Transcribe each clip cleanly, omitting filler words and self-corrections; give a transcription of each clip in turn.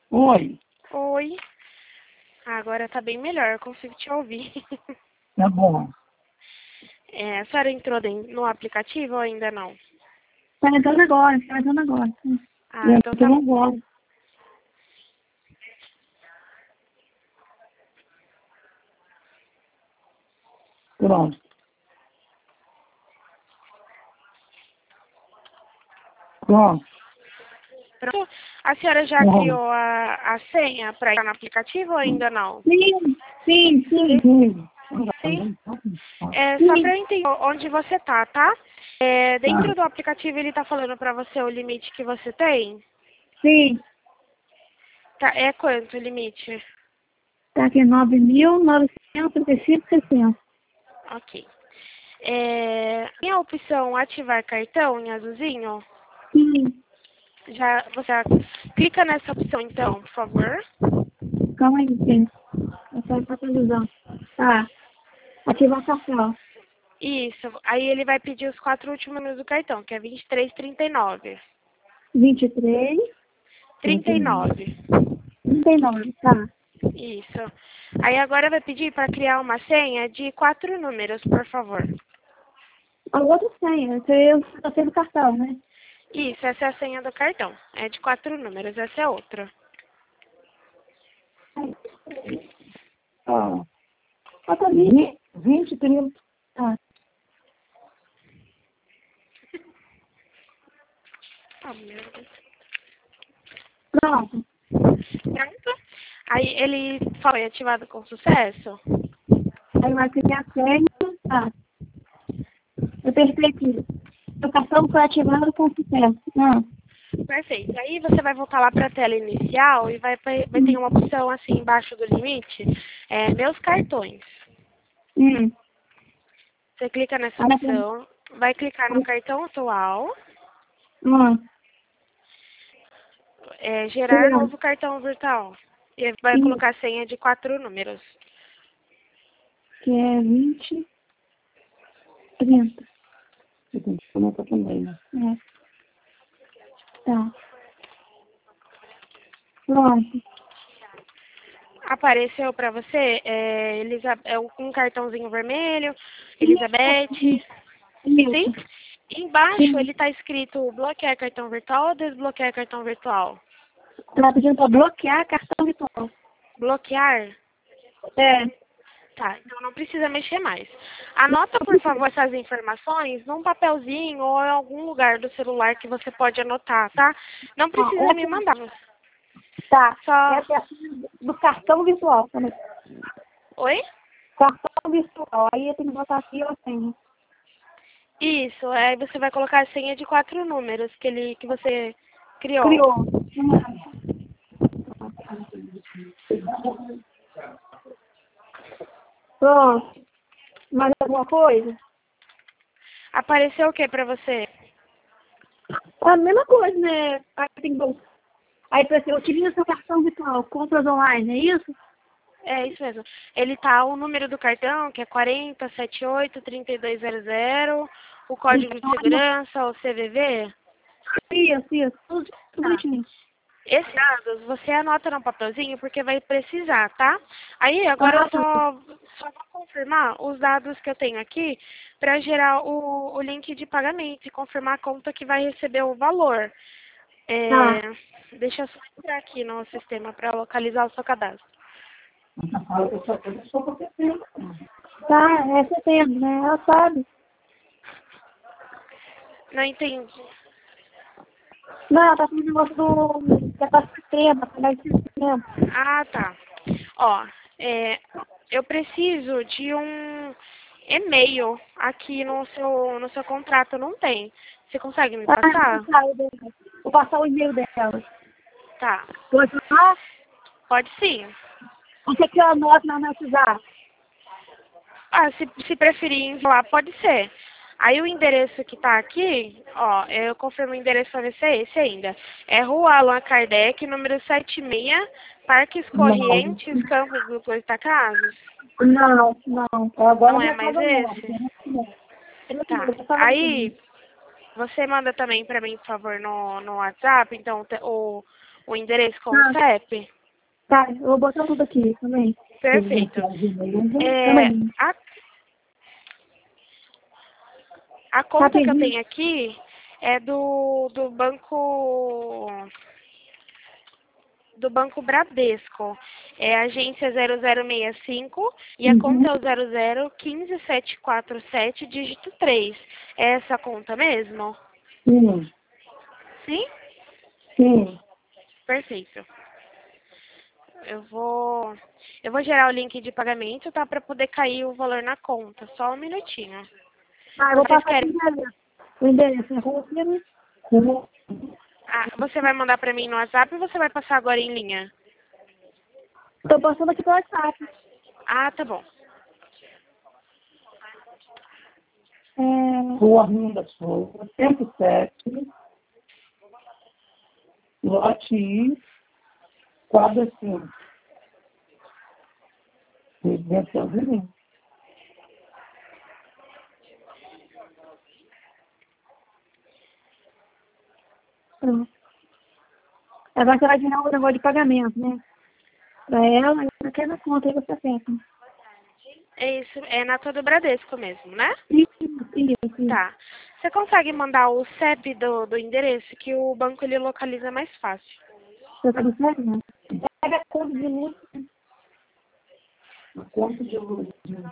Oi, Oi. Agora tá bem melhor, eu consigo te ouvir. tá bom. A senhora entrou no aplicativo ou ainda não? Tá entrando agora, tá entrando agora. Ah, então tá Entrando bom. agora. Pronto. Pronto. Pronto. A senhora já Pronto. criou a senha para entrar no aplicativo ou ainda não? Sim. Sim. Só para Sim. eu entender onde você tá? Tá. Dentro do aplicativo ele tá falando para você o limite que você tem? Sim. Tá, é quanto o limite? Tá aqui 9.935,60. Ok. Tem a opção ativar cartão em azulzinho? Sim. Você clica nessa opção então, por favor. Calma aí, sim. Eu só a televisão. Tá. Ativar cartão. Isso. Aí ele vai pedir os 4 últimos números do cartão, que é 2339. 23, 39. 39. Tá. Isso. Aí agora vai pedir para criar uma senha de 4 números, por favor. A outra senha. Eu tô tendo cartão, né? Isso, essa é a senha do cartão. É de 4 números, essa é outra. Ó. Bota 20, 30. Tá. Oh, meu Deus. Pronto. Pronto. Aí ele foi ativado com sucesso? Aí vai criar a senha. Tá. Eu apertei aqui. O cartão foi ativado com sucesso. Não. Perfeito. Aí você vai voltar lá para a tela inicial e vai ter uma opção assim embaixo do limite, meus cartões. Hum. Você clica nessa Olha pra mim. opção, vai clicar no cartão atual, Hum. gerar novo cartão virtual. E vai Sim. colocar a senha de 4 números. Que é 20, 30. Você tem que colocar também, né? É. Tá. Pronto. Apareceu para você um cartãozinho vermelho, Elizabeth. Sim? Isso. Embaixo Sim. ele está escrito bloquear cartão virtual ou desbloquear cartão virtual? Tá pedindo pra bloquear cartão virtual. Bloquear? É. Tá, então não precisa mexer mais. Anota, por favor, essas informações num papelzinho ou em algum lugar do celular que você pode anotar, tá? Não Ó, precisa me essa, mandar. tá. Só. Essa é do cartão virtual. Também. Oi? Cartão virtual. Aí eu tenho que botar aqui a senha. Isso, aí você vai colocar a senha de 4 números que você criou. Criou. Pronto. Mais alguma coisa? Apareceu o que pra você? A mesma coisa, né? Aí tem que... Aí você utiliza seu cartão virtual, compras online, é isso? É isso mesmo. Ele tá o número do cartão, que é 4078-3200, o código de Então, segurança, o CVV. isso. Tudo Tá. bonitinho. Esses dados você anota no papelzinho porque vai precisar, tá? Aí agora Ah, eu só vou confirmar os dados que eu tenho aqui para gerar o link de pagamento e confirmar a conta que vai receber o valor. tá. Deixa eu só entrar aqui no sistema para localizar o seu cadastro. Tá, é setembro, né? Ela sabe. Não entendi. Não, tá com o negócio do... que é pra setembro, pra de setembro. Ah, tá. Ó, eu preciso de um e-mail aqui no seu contrato, não tem. Você consegue me Ah, passar? vou passar o e-mail dela. Tá. Pode falar? Pode sim. Você quer a nota na WhatsApp? Ah, se preferir enviar, pode ser. Aí o endereço que tá aqui, ó, eu confirmo o endereço para ver se é esse ainda. É Rua Allan Kardec, número 76, Parques Não. Correntes, Campos do Goitacazes. Não. Agora Não é minha mais casa nova. esse? Tá. Aí, você manda também para mim, por favor, no WhatsApp, então, o o endereço com Ah. o CEP? Tá, eu vou botar tudo aqui também. Perfeito. Também. A conta que eu Rapidinho. tenho aqui é do Banco Bradesco. É a agência 0065 e a conta é o 0015747, dígito 3. É essa conta mesmo? Sim. Sim? Sim. Perfeito. Eu vou gerar o link de pagamento, tá? Para poder cair o valor na conta. Só um minutinho. Ah, eu vou Vocês passar querem... o endereço é Rua Pira. Ah, você vai mandar para mim no WhatsApp ou você vai passar agora em linha? Tô passando aqui pelo WhatsApp. Ah, tá bom. Rua Rio da Souza, 107, lote I, quadra 5. Residencial Vizinho. Pronto. Agora você vai virar o negócio de pagamento, né? Pra ela, eu quero na conta, aí você acerta. É isso, é na tua do Bradesco mesmo, né? Isso. Tá. Você consegue mandar o CEP do endereço, que o banco ele localiza mais fácil. Você tá do certo, né? Pega a conta de luz. A conta de luz.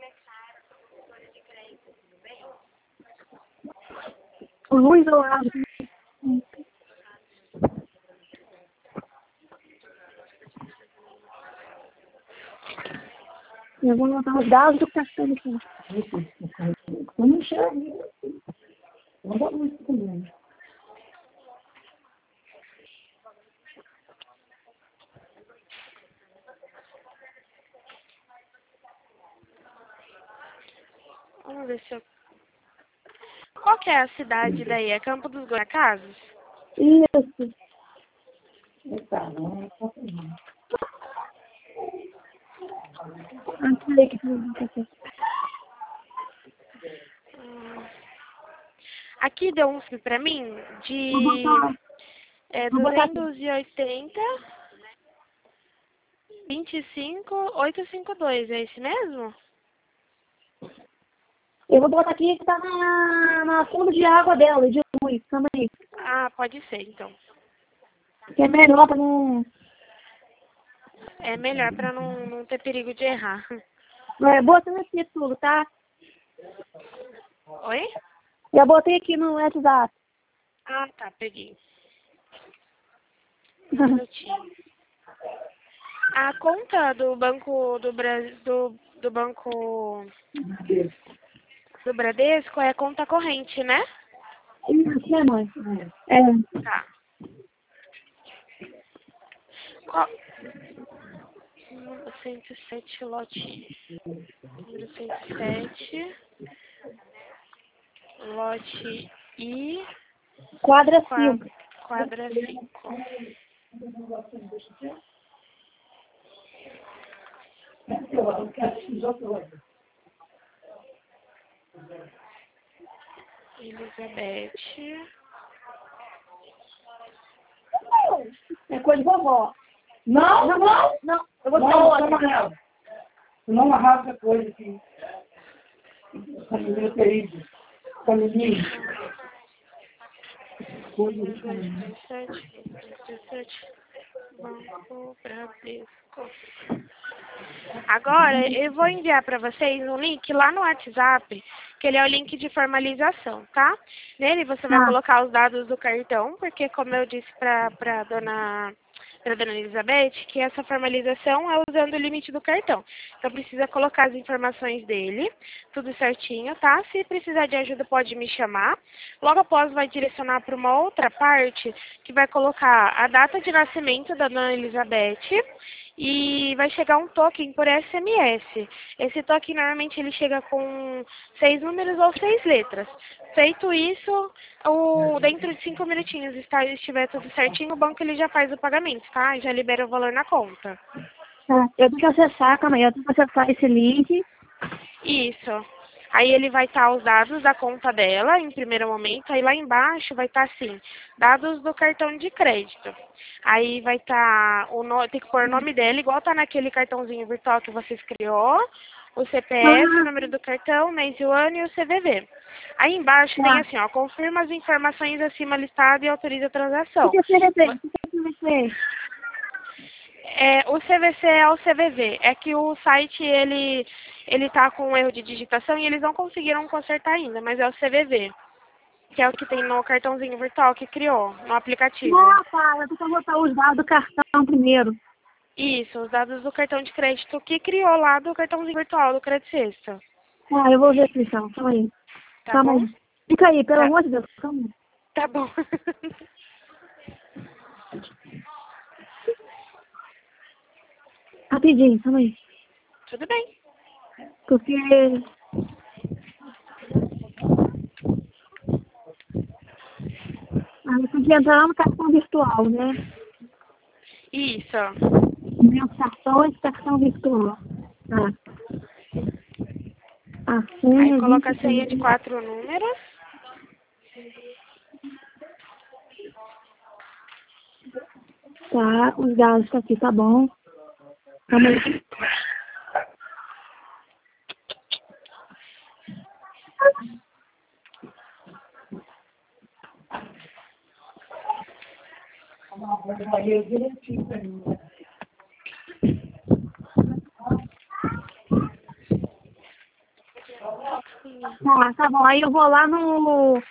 Luz ou água. Eu vou anotar os dados do cartão aqui. Eu não enxergo. Não dá muito também. Vamos ver se eu... Qual que é a cidade daí? É Campo dos Goitacazes? Isso. Tá, não é só não. Aqui que tudo. Aqui deu um para mim de Vou botar aqui. 280 25 852. É esse mesmo? Eu vou botar aqui que tá na fundo de água dela, de luz também. Ah, pode ser, então. Que é melhor pra não... É melhor para não ter perigo de errar. Botando aqui tudo, tá? Oi? Já botei aqui no WhatsApp. Ah, tá, peguei. Um minutinho. A conta do banco do banco do Bradesco é conta corrente, né? Isso, né, mãe? É. Tá. Qual? Número 107, lote. Número 107, lote I, Quadra 5. quadra 5. Elizabeth. É coisa de vovó. Não. Não. Eu vou Não, dar outra. não. Não arrasa coisa aqui. Família terrível. Família. 17, Banco Bradesco. Agora, eu vou enviar para vocês um link lá no WhatsApp, que ele é o link de formalização, tá? Nele você vai colocar os dados do cartão, porque como eu disse para dona Elizabeth, que essa formalização é usando o limite do cartão. Então precisa colocar as informações dele, tudo certinho, tá? Se precisar de ajuda pode me chamar. Logo após vai direcionar para uma outra parte, que vai colocar a data de nascimento da dona Elizabeth, e vai chegar um token por SMS. Esse token normalmente ele chega com 6 números ou 6 letras. Feito isso, dentro de 5 minutinhos estiver tudo certinho, o banco ele já faz o pagamento, tá? Já libera o valor na conta. Tá. Eu tenho que acessar, calma aí, eu tenho que acessar esse link. Isso. Aí ele vai estar os dados da conta dela em primeiro momento, aí lá embaixo vai estar assim, dados do cartão de crédito. Aí vai estar, tem que pôr o nome dela, igual tá naquele cartãozinho virtual que vocês criou, o CPF, o número do cartão, mês e o ano e o CVV. Aí embaixo tem assim, ó, confirma as informações acima listadas e autoriza a transação. O que é CVV? O que é CVV? O CVC é o CVV. É que o site, ele tá com um erro de digitação e eles não conseguiram consertar ainda, mas é o CVV. Que é o que tem no cartãozinho virtual que criou, no aplicativo. Ah, tá. Eu preciso botar os dados do cartão primeiro. Isso, os dados do cartão de crédito que criou lá do cartãozinho virtual do Credit Sexta. Ah, eu vou ver aqui, então. Calma aí. Tá bom? Aí. Fica aí, pelo Tá. amor de Deus. Calma aí. Tá bom. Rapidinho, calma aí. Tudo bem. Porque... eu tenho que entrar no cartão virtual, né? Isso. Meus cartões, cartão virtual. Tá. A senha... Aí coloca a senha de 4 números. Tá, os dados tá aqui, tá bom. Calma aí. Tá bom. Aí eu vou lá no...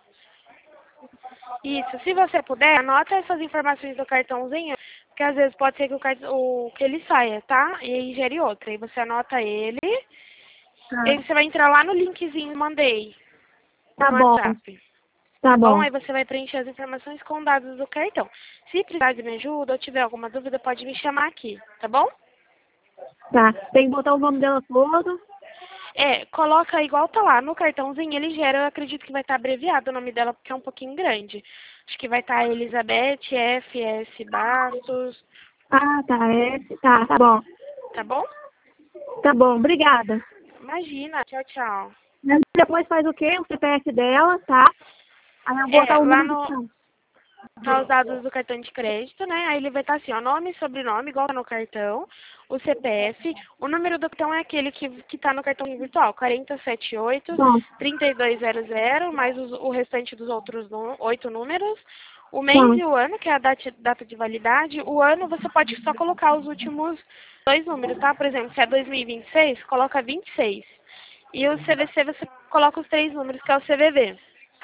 Isso. Se você puder, anota essas informações do cartãozinho, porque às vezes pode ser que que ele saia, tá? E aí gere outra. Aí você anota ele. Tá, E aí você vai entrar lá no linkzinho que mandei tá no bom. WhatsApp. Tá bom. Aí você vai preencher as informações com dados do cartão. Se precisar de minha ajuda ou tiver alguma dúvida, pode me chamar aqui, tá bom? Tá. Tem que botar o nome dela todo. Coloca igual tá lá no cartãozinho, ele gera, eu acredito que vai estar abreviado o nome dela, porque é um pouquinho grande. Acho que vai estar Elizabeth F.S. Bastos, Ah, tá. Tá bom. tá bom? Tá bom, obrigada. Imagina, tchau, tchau. Depois faz o quê? O CPF dela, tá? Aí eu vou botar o Lá número no... do... Tá os dados do cartão de crédito, né? Aí ele vai estar assim, ó, nome e sobrenome, igual tá no cartão, o CPF, o número do cartão é aquele que tá no cartão virtual, 4078 Bom, 3200, mais o restante dos outros 8 números, o mês bom. e o ano, que é a data de validade. O ano você pode só colocar os últimos 2 números, tá? Por exemplo, se é 2026, coloca 26. E o CVC você coloca os 3 números, que é o CVV.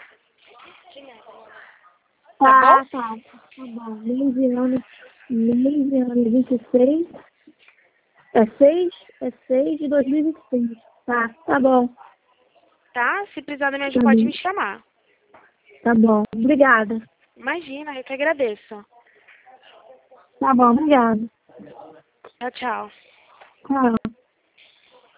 Tá bom? Tá bom. Mês e ano 26. É 6 de 2026. Tá bom. Tá? Se precisar da minha ajuda, pode me chamar. Tá bom. Obrigada. Imagina, eu que agradeço. Tá bom, obrigada. Tchau, tchau. Tchau.